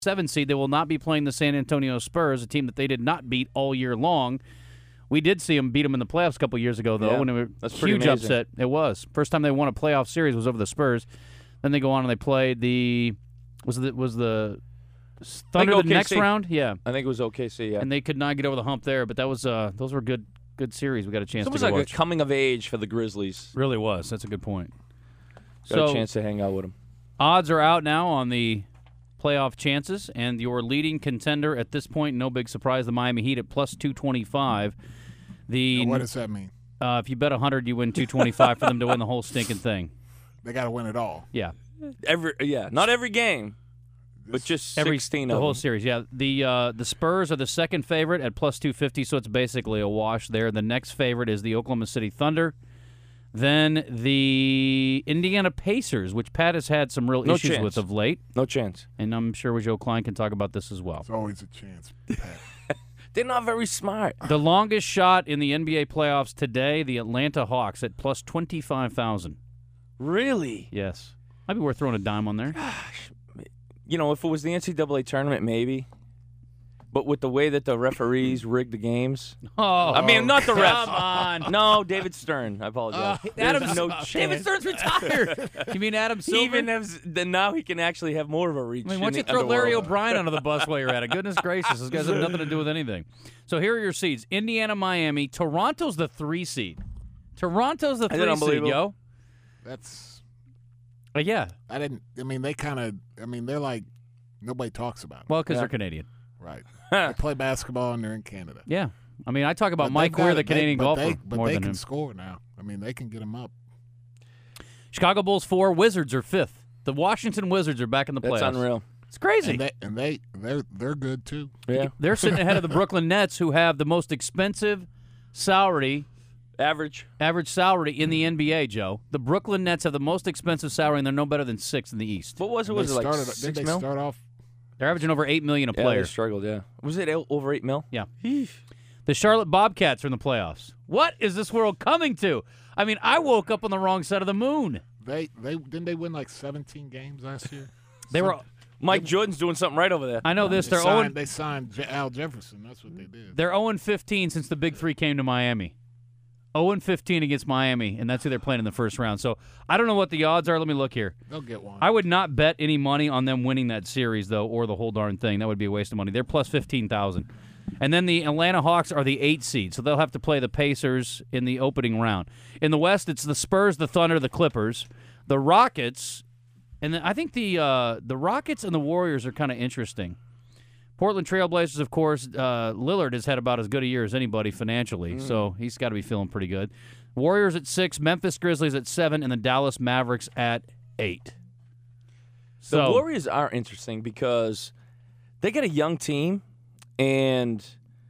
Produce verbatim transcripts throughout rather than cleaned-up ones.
seven seed. They will not be playing the San Antonio Spurs, a team that they did not beat all year long. We did see them beat them in the playoffs a couple years ago, though, Yeah, when it was that's a pretty huge amazing. upset. It was. First time they won a playoff series was over the Spurs. Then they go on and they played the was the was the Thunder the O K C. next round, yeah, I think it was O K C, yeah. and they could not get over the hump there. But that was uh those were good good series. We got a chance So it to was go like watch. a coming of age for the Grizzlies. Really was. That's a good point. Got so a chance to hang out with them. odds are out now on the playoff chances, and your leading contender at this point, no big surprise, the Miami Heat at plus two twenty five. The Now, what does that mean? uh, if you bet one hundred, you win two twenty five for them to win the whole stinking thing. They got to win it all. Yeah. Every yeah, not every game, but just Every sixteen the of whole them. series, yeah. The uh, the Spurs are the second favorite at plus two fifty, so it's basically a wash there. The next favorite is the Oklahoma City Thunder. Then the Indiana Pacers, which Pat has had some real No issues chance. with of late, No chance. and I'm sure Joe Klein can talk about this as well. It's always a chance. Pat. They're not very smart. The longest shot in the N B A playoffs today, the Atlanta Hawks at plus twenty-five thousand. Really? Yes. Might be worth throwing a dime on there. You know, if it was the N C double A tournament, maybe. But with the way that the referees rigged the games. Oh, I mean, not the refs. come on. No, David Stern. I apologize. Adam, There's no David chance. Stern's retired. You mean Adam He Silver? even has, then now he can actually have more of a reach. I mean, in why don't you the throw Larry underworld. O'Brien under the bus while you're at it? Goodness gracious, this guy's have nothing to do with anything. So here are your seeds: Indiana, Miami, Toronto's the three seed. Toronto's the Isn't three that seed, unbelievable? yo. That's. Uh, yeah, I didn't. I mean, they kind of. I mean, they're like nobody talks about. Them. well, because Yeah. they're Canadian. Right. They play basketball and they're in Canada. Yeah, I mean, I talk about But Mike they've Weir, got- the Canadian they, but golfer, They, but more they than can him. score now. I mean, they can get them up. Chicago Bulls four, Wizards are fifth. The Washington Wizards are back in the playoffs. That's unreal. It's crazy. And they and they they're they're good too. Yeah. They're sitting ahead of the Brooklyn Nets, who have the most expensive salary, Average. average salary in the N B A, Joe. The Brooklyn Nets have the most expensive salary, and they're no better than sixth in the East. What was it? They Was it like started, six did they mil? start off? They're averaging over eight million a Yeah, player. they struggled, yeah. Was it o- over eight mil? Yeah. The Charlotte Bobcats are in the playoffs. What is this world coming to? I mean, I woke up on the wrong side of the moon. They they didn't they win like seventeen games last year? They were. Mike Jordan's doing something right over there. I know this. They They're signed, zero. they signed Je- Al Jefferson. That's what they did. They're zero and fifteen since the Big Three came to Miami. zero and fifteen against Miami, and that's who they're playing in the first round. So I don't know what the odds are. Let me look here. They'll get one. I would not bet any money on them winning that series, though, or the whole darn thing. That would be a waste of money. They're plus fifteen thousand. And then the Atlanta Hawks are the eight seed, so they'll have to play the Pacers in the opening round. In the West, it's the Spurs, the Thunder, the Clippers, the Rockets, and then I think the uh, the Rockets and the Warriors are kind of interesting. Portland Trailblazers, of course, uh, Lillard has had about as good a year as anybody financially, so he's got to be feeling pretty good. Warriors at six, Memphis Grizzlies at seven, and the Dallas Mavericks at eight. The So Warriors are interesting because they got a young team, and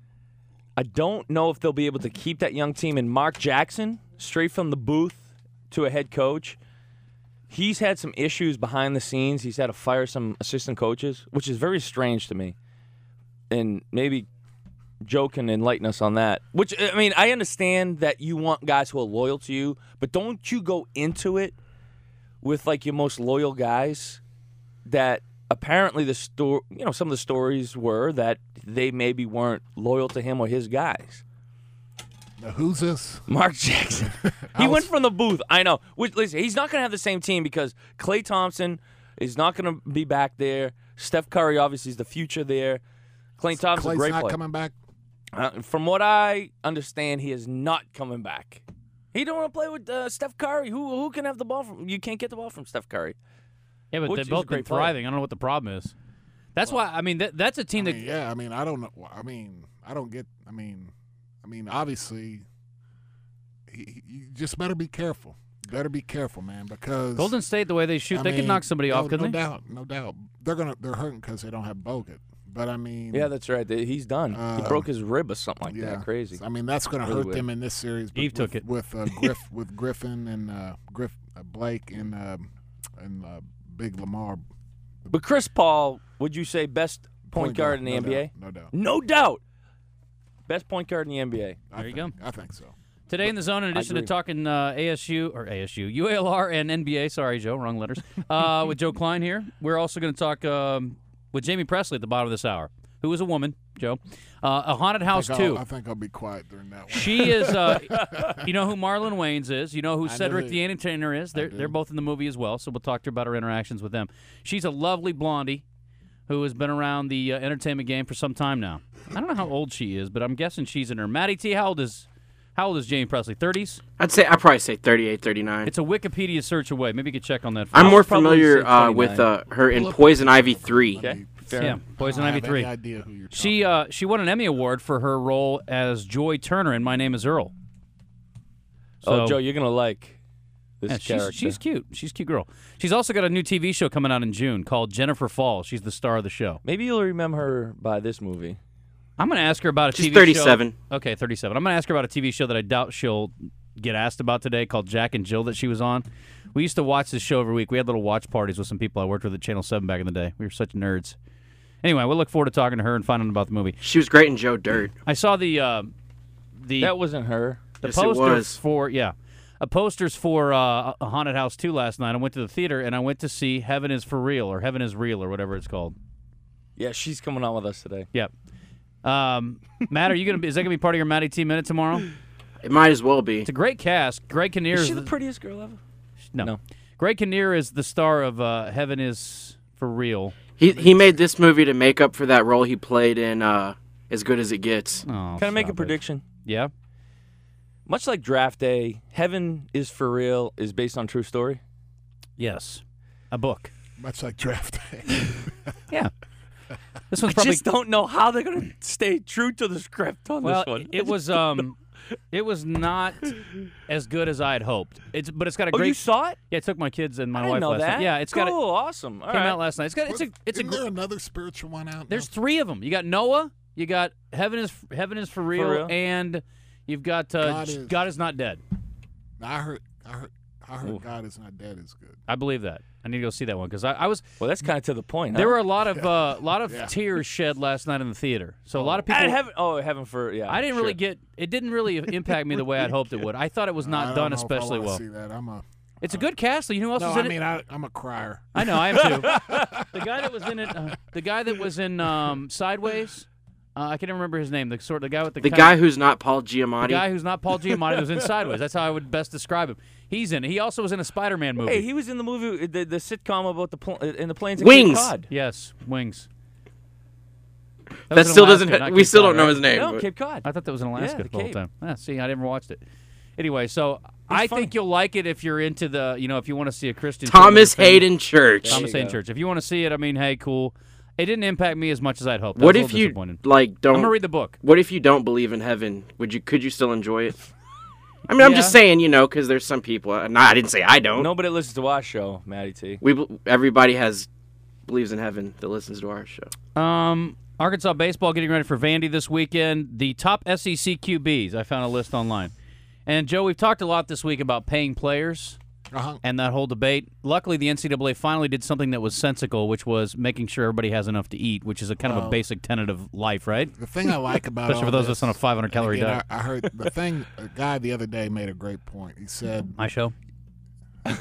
I don't know if they'll be able to keep that young team. And Mark Jackson, straight from the booth to a head coach, he's had some issues behind the scenes. He's had to fire some assistant coaches, which is very strange to me. And maybe Joe can enlighten us on that. Which, I mean, I understand that you want guys who are loyal to you, but don't you go into it with, like, your most loyal guys that apparently the sto- you know, some of the stories were that they maybe weren't loyal to him or his guys. Now, who's this? Mark Jackson. He went from the booth. I know. Which, listen, he's not going to have the same team because Klay Thompson is not going to be back there. Steph Curry obviously is the future there. Klay Thompson's Clay's a great not player. coming back. Uh, from what I understand, he is not coming back. He don't want to play with uh, Steph Curry. Who who can have the ball from? You can't get the ball from Steph Curry. yeah, but Which they've is a both been great player. thriving. I don't know what the problem is. That's why I mean that, that's a team I that mean, yeah, I mean, I don't know. I mean, I don't get. I mean, I mean, obviously, he, he- you just better be careful. Better be careful, man, because Golden State, the way they shoot, I they mean, could knock somebody no, off, couldn't no they? doubt, no doubt. They're gonna they're hurting because they don't have Bogut. But I mean, Yeah, that's right. They- He's done. he Uh, broke his rib or something like yeah, that. Crazy. I mean, that's gonna Really hurt weird. them in this series. But Eve with, took it. with uh, Griff with Griffin and uh, Griff uh, Blake and uh, and uh, Big Lamar. But Chris Paul, would you say best point, guard in the no N B A? doubt, no doubt. No doubt. Best point guard in the N B A. I There you think- go. I think so. Today in the zone, in addition to agree. talking uh, A S U or A S U, U A L R and N B A. Sorry, Joe, wrong letters. Uh, with Joe Klein here, we're also going to talk um, with Jamie Presley at the bottom of this hour, who is a woman, Joe. Uh, a Haunted I House think two. I'll, I think I'll be quiet during that one. She is, uh, you know who Marlon Wayans is. You know who I know Cedric who- the Entertainer is. They're, do. they're both in the movie as well, so we'll talk to her about her interactions with them. She's a lovely blondie who has been around the uh, entertainment game for some time now. I don't know how old she is, but I'm guessing she's in her. Matty T, how old is, how old is Jamie Presley? thirties? I'd say I'd probably say thirty-eight, thirty-nine. It's a Wikipedia search away. Maybe you could check on that. For I'm us. more probably familiar say uh, with uh, her in Poison Ivy three. Okay. Fair Yeah, enough. Poison I Ivy don't three. have any idea who you're talking She uh, she won an Emmy Award for her role as Joy Turner in My Name Is Earl. Oh, So- Joe, you're gonna like this Yeah, she's, character. she's cute. She's a cute girl. She's also got a new T V show coming out in June called Jennifer Falls. She's the star of the show. Maybe you'll remember her by this movie. I'm going to ask her about a She's T V thirty-seven. show. Okay, thirty-seven. I'm going to ask her about a T V show that I doubt she'll get asked about today called Jack and Jill that she was on. We used to watch this show every week. We had little watch parties with some people I worked with at Channel seven back in the day. We were such nerds. Anyway, we'll look forward to talking to her and finding out about the movie. She was great in Joe Dirt. I saw the uh, the That wasn't her. the Yes, it posters was. for yeah, a posters for uh, a Haunted House two last night. I went to the theater and I went to see Heaven Is for Real or Heaven Is Real or whatever it's called. Yeah, she's coming on with us today. Yep. Um, Matt, are you gonna be? Is that gonna be part of your Matty T minute tomorrow? It might as well be. It's a great cast. Greg Kinnear Is is she the the- prettiest girl ever? no. No. Greg Kinnear is the star of uh, Heaven Is for Real. He he made this movie to make up for that role he played in uh, As Good as It Gets. Oh, Can I make a stop it. prediction? Yeah. Much like Draft Day, Heaven Is for Real is based on true story. Yes. A book. about. Much like Draft Day. Yeah. This one's I probably just don't know how they're going to stay true to the script on well. this one. It was um, it was not as good as I had hoped. It's but it's got a Oh, great. you saw it? Yeah, I took my kids and my I didn't wife know last that. night. Yeah, it's cool, got. A, awesome. All came right. out last night. It's got. It's a. It's a. Isn't gr- there another spiritual one out? There's now? three of them. You got Noah. You got Heaven is Heaven is for real, real? and you've got uh, God J- is- God is not dead. I heard. I heard. I heard Ooh. God is not dead is good. I believe that. I need to go see that one because I, I was. Well, that's kind of to the point. There huh? were a lot of uh, lot of Yeah. tears shed last night in the theater. So a lot of people. And heaven, oh, heaven for yeah. I didn't really sure. get. It didn't really impact me the way I'd hoped it would. I thought it was I not don't done know if I especially wanna well. See that? I'm a. It's a good cast. You know who else No, is in I it? mean I, I'm a crier. I know, I am too. The guy that was in it, uh, the guy that was in um, Sideways, uh, I can't remember his name. The sort, the guy with the The kind guy of, who's not Paul the Giamatti. guy who's not Paul Giamatti who's in Sideways. That's how I would best describe him. He's in it. He also was in a Spider-Man movie. Hey, he was in the movie, the, the sitcom about the pl- in the plains of Wings. Cape Cod. Yes, Wings. that was in still Alaska, doesn't. not We Cape still Cod, don't know right? his name. No, but- Cape Cod. I thought that was in Alaska Yeah, the the whole Cape. time. Ah, see, I never watched it. Anyway, so I funny. think you'll like it if you're into the, you know, if you want to see a Christian. Thomas film with a Hayden Church. There Thomas you Hayden go. Church. If you want to see it, I mean, hey, cool. It didn't impact me as much as I'd hoped. I What was a if little you disappointed. like I'm don't? gonna read the book. What if you don't believe in heaven? Would you? Could you still enjoy it? I mean, I'm just Yeah. saying, you know, because there's some people. uh, Nah, I didn't say I don't. Nobody listens to our show, Matty T. We bel- everybody has believes in heaven that listens to our show. Um, Arkansas baseball getting ready for Vandy this weekend. The top S E C Q Bs. I found a list online. And Joe, we've talked a lot this week about paying players Uh-huh. and that whole debate. Luckily, the N C double A finally did something that was sensical, which was making sure everybody has enough to eat, which is a kind of a Well- basic tenet of life, right? The thing I like about Especially all for those of this, us on a five hundred and calorie again, diet. I, I heard the thing. A guy the other day made a great point. He said, My show? "No,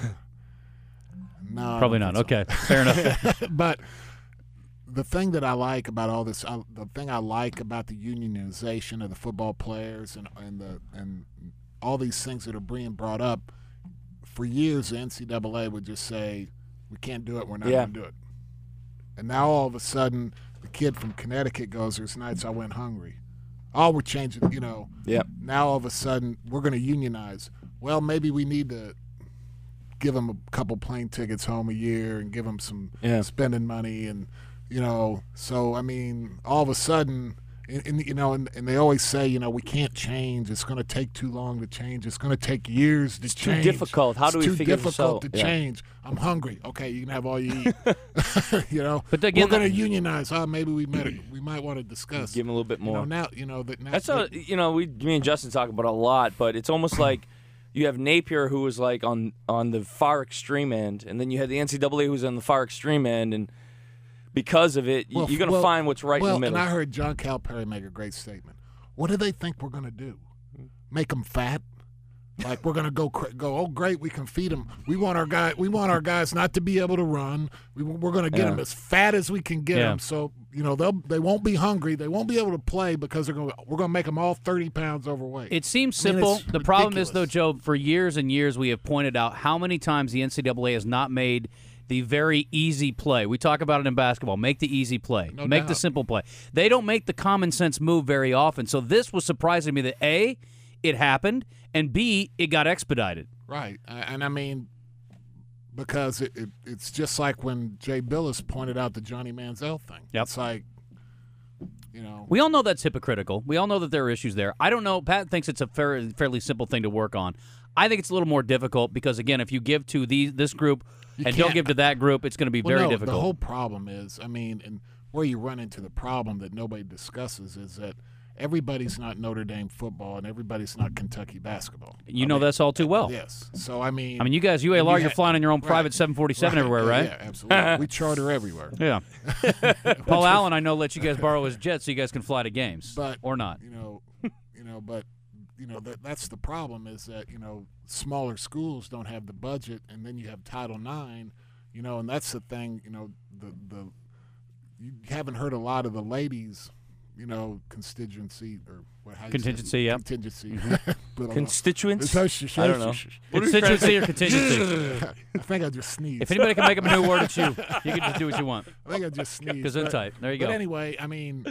I Probably don't not. think so." Okay, fair enough. but the thing that I like about all this, I, the thing I like about the unionization of the football players and and the and all these things that are being brought up, for years the N C double A would just say, "We can't do it. We're not Yeah. going to do it." And now all of a sudden, the kid from Connecticut goes, "There's nights I went hungry." Oh, we're changing. You know. Yep. Now all of a sudden we're going to unionize. Well, maybe we need to give them a couple plane tickets home a year and give them some Yeah. spending money, and you know. So I mean, all of a sudden, and, and you know, and, and they always say, you know, we can't change. It's going to take too long to change. It's going to take years to It's too change. difficult. How It's do we too figure this difficult out? to Yeah. change. I'm hungry. Okay, you can have all you eat. you know, But again, we're going to that- unionize. Oh, maybe we might we might want to discuss. Give him a little bit You know, more. now you know that now, That's a you know we me and Justin talk about it a lot, but it's almost like you have Napier who was like on on the far extreme end, and then you had the N C double A who's on the far extreme end, and because of it, y- Well, you're gonna well- find what's right well, in the middle. and I heard John Calipari make a great statement. What do they think we're going to do? Make them fat? Like we're gonna go cra- go. Oh, great, we can feed them. We want our guy. We want our guys not to be able to run. We, we're gonna get Yeah. them as fat as we can get Yeah. them. So you know they'll they won't be hungry. They won't be able to play because they're gonna we're gonna make them all thirty pounds overweight. It seems I mean, simple. it's The problem is, though, ridiculous. Joe, for years and years we have pointed out how many times the N C double A has not made the very easy play. We talk about it in basketball. Make the easy play. No make the doubt. simple play. They don't make the common sense move very often. So this was surprising me that, A, it happened, and B, it got expedited. Right, Uh, and I mean, because it, it, it's just like when Jay Billis pointed out the Johnny Manziel thing. Yep. It's like, you know, We all know that's hypocritical. We all know that there are issues there. I don't know. Pat thinks it's a fair, fairly simple thing to work on. I think it's a little more difficult because, again, if you give to these, this group You and don't can't- give to that group, it's going to be well, very no, difficult. The whole problem is, I mean, and where you run into the problem that nobody discusses is that everybody's not Notre Dame football and everybody's not Kentucky basketball. you I know mean, this all too well. Yes. So I mean, I mean, you guys, U A L R, you you're ha- flying on your own right. private seven forty-seven everywhere, yeah, right? Yeah, absolutely. We charter everywhere. Yeah. Paul Allen, I know, let you guys borrow his jet so you guys can fly to games, But or not. You know, you know, but you know that that's the problem is that you know smaller schools don't have the budget, and then you have Title nine, you know, and that's the thing. You know, the the you haven't heard a lot of the ladies, you know, constituency or what how you say it? Contingency, yeah. contingency. But, uh, Constituents? it's- I don't know. What are you trying to Constituency or contingency? I think I just sneezed. If anybody can make up a new word, it's you. You can just do what you want. I think I just sneezed. but- Gesundheit. There you But go. anyway, I mean,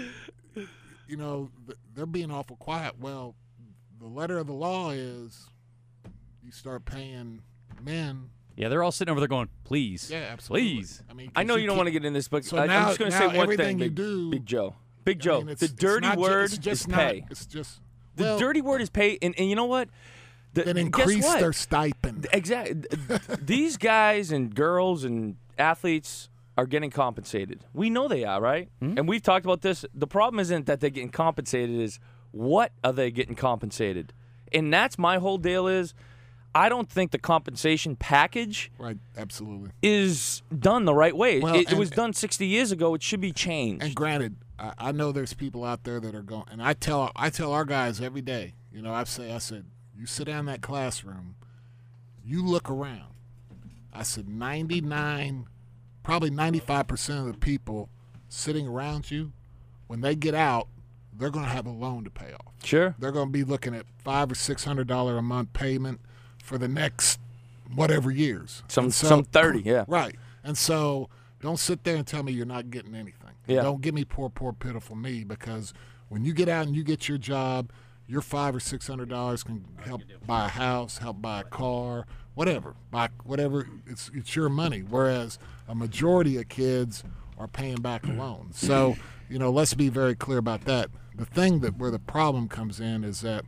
you know, th- they're being awful quiet. Well, the letter of the law is you start paying men. Yeah, they're all sitting over there going, please. Yeah, absolutely. Please. I mean, I 'cause know you don't can't- want to get in this, but So I, now- I'm just going to now say one everything thing, you Big, do- Big Joe. Big I Joe, mean, it's- the it's dirty not ju- word it's just is not, pay. It's just The well, dirty word is pay, and, and you know what? The, then guess increase what? their stipend. Exactly. These guys and girls and athletes are getting compensated. We know they are, right? Hmm? And we've talked about this. The problem isn't that they're getting compensated, is what are they getting compensated? And that's my whole deal is I don't think the compensation package Right, absolutely. is done the right way. Well, it, it and- was done sixty years ago. It should be changed. And granted, I, I know there's people out there that are going, and I tell I tell our guys every day. You know, I say I said, you sit down in that classroom, you look around. I said ninety-nine, probably ninety-five percent of the people sitting around you, when they get out, they're going to have a loan to pay off. Sure. They're going to be looking at five or six hundred dollar a month payment for the next whatever years. Some And so- some thirty, yeah. Right. And so don't sit there and tell me you're not getting anything. Yeah. Don't give me poor, poor, pitiful me, because when you get out and you get your job, your five or six hundred dollars can help buy a house, help buy a car, whatever. Buy whatever. It's it's your money. Whereas a majority of kids are paying back a loan. So, you know, let's be very clear about that. The thing that where the problem comes in is that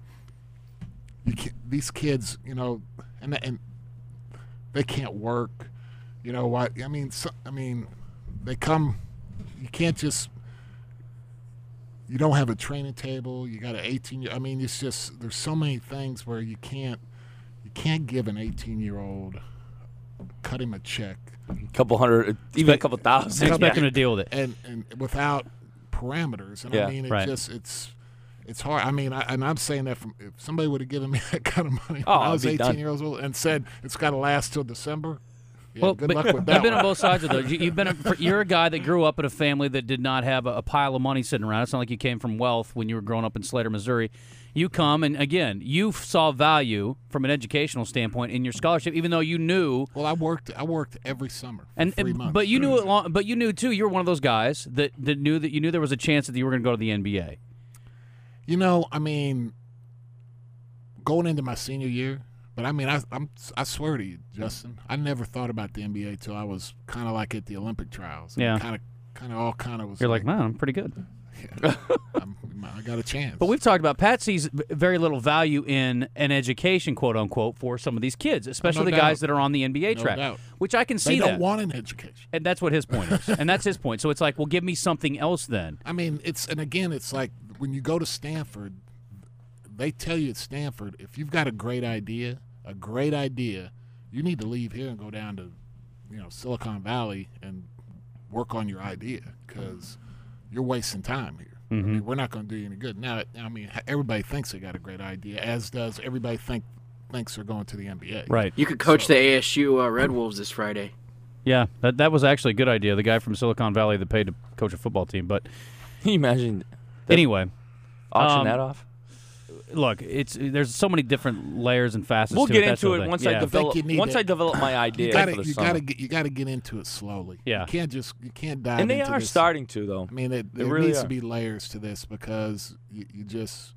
you can, these kids, you know, and and they can't work. You know what? I mean, so, I mean, they come. You can't just. You don't have a training table. You got an eighteen. I mean, it's just there's so many things where you can't. You can't give an eighteen-year-old, cut him a check, couple hundred, even a couple thousand. And expect them to deal with it. and and without parameters. And Yeah, I mean, it right. just it's. It's hard. I mean, I, and I'm saying that from if somebody would have given me that kind of money Oh, when I I'd was be done. eighteen years old and said it's got to last till December. Yeah, Well, good but luck with that. you've been one. on both sides of those. You- You've been a, you're a guy that grew up in a family that did not have a, a pile of money sitting around. It's not like you came from wealth when you were growing up in Slater, Missouri. You come and again, you saw value from an educational standpoint in your scholarship, even though you knew. Well, I worked. I worked every summer. For And, three and- months. but you knew it. Long, but you knew too. You were one of those guys that, that knew that you knew there was a chance that you were going to go to the N B A. You know, I mean, going into my senior year, but I mean, I, I'm, I swear to you, Justin, I never thought about the N B A till I was kind of like at the Olympic trials. Yeah. Kind of, kind of all kind of was. You're like, man, I'm pretty good. I'm, I got a chance. But we've talked about Pat sees v- very little value in an education, quote unquote, for some of these kids, especially the No guys doubt. that are on the N B A No track, doubt. which I can they see don't that. want an education. And that's what his point is. And that's his point. So it's like, well, give me something else then. I mean, it's and again, it's like when you go to Stanford, they tell you at Stanford, if you've got a great idea, a great idea, you need to leave here and go down to, you know, Silicon Valley and work on your idea because you're wasting time here. I mean, we're not going to do you any good. Now, I mean, everybody thinks they got a great idea, as does everybody think thinks are going to the N B A. Right. You could coach the A S U uh, Red Wolves this Friday. Yeah, that that was actually a good idea. The guy from Silicon Valley that paid to coach a football team. But Can you imagine anyway, auction um, that off? look, it's there's so many different layers and facets. We'll to get it, that into sort of it thing. once yeah. I develop. you need Once to- I develop my idea You gotta, for the you summer. gotta get, you gotta get into it slowly. Yeah. you can't just, you can't dive. and they into are this. starting to though. I mean, it, They there really needs are. to be layers to this because you, you just,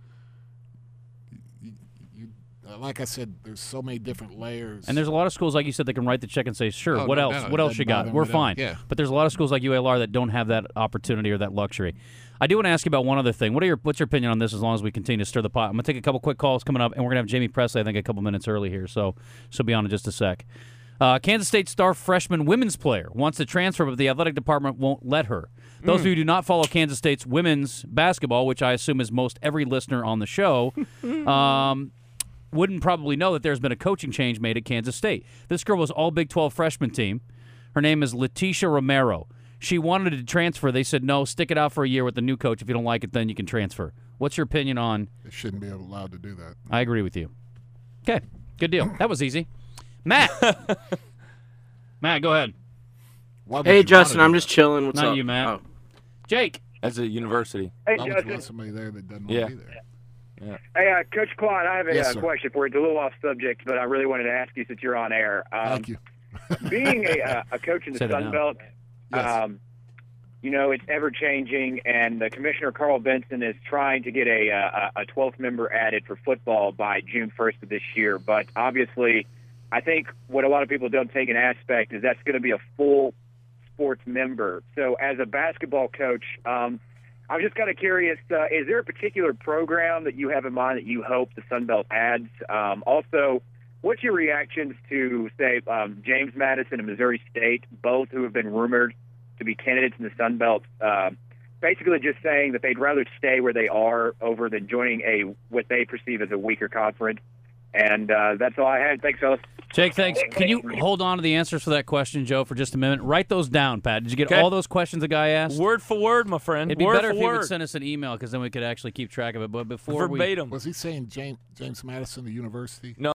you, you, uh, like I said, there's so many different layers. And there's a lot of schools, like you said, that can write the check and say, sure, Oh, what no else? doubt. What It else you doesn't got? bother me We're at all. fine. Yeah. But there's a lot of schools like U L R that don't have that opportunity or that luxury. I do want to ask you about one other thing. What are your What's your opinion on this as long as we continue to stir the pot? I'm going to take a couple quick calls coming up, and we're going to have Jamie Presley, I think, a couple minutes early here, so she'll be on in just a sec. Uh, Kansas State star freshman women's player wants to transfer, but the athletic department won't let her. Those of you who do not follow Kansas State's women's basketball, which I assume is most every listener on the show, um, wouldn't probably know that there's been a coaching change made at Kansas State. This girl was all Big twelve freshman team. Her name is Letitia Romero. She wanted to transfer. They said, no, stick it out for a year with the new coach. If you don't like it, then you can transfer. What's your opinion on? They shouldn't be allowed to do that. I agree with you. Okay, good deal. That was easy. Matt. Matt, go ahead. Why would Hey, you Justin, wanna I'm do just chilling. What's Not up? you, Matt. Oh. Jake. As a university. Hey, that? Why would you Justin. want somebody there that doesn't Yeah. want to be there? Hey, uh, Coach Quad, I have a Yes, uh, sir. question for you. It's a little off subject, but I really wanted to ask you since you're on air. Um, Thank you. being a, uh, a coach in the Say that Sun now. Belt, Yes. um, you know, it's ever changing, and the Commissioner Carl Benson is trying to get a, uh, a twelfth member added for football by June first of this year. But obviously, I think what a lot of people don't take an aspect is that's going to be a full sports member. So as a basketball coach, um, I'm just kind of curious, uh, is there a particular program that you have in mind that you hope the Sun Belt adds? Um, also, what's your reactions to, say, um, James Madison and Missouri State, both who have been rumored to be candidates in the Sun Belt, uh, basically just saying that they'd rather stay where they are over than joining a what they perceive as a weaker conference? And uh, that's all I had. Thanks, fellas. Jake, thanks. Can you hold on to the answers for that question, Joe, for just a minute? Write those down, Pat. Did you get Okay. all those questions the guy asked? Word for word, my friend. It'd be word better for if he word. would send us an email because then we could actually keep track of it. But before we Verbatim. Was he saying James James Madison, the university? No.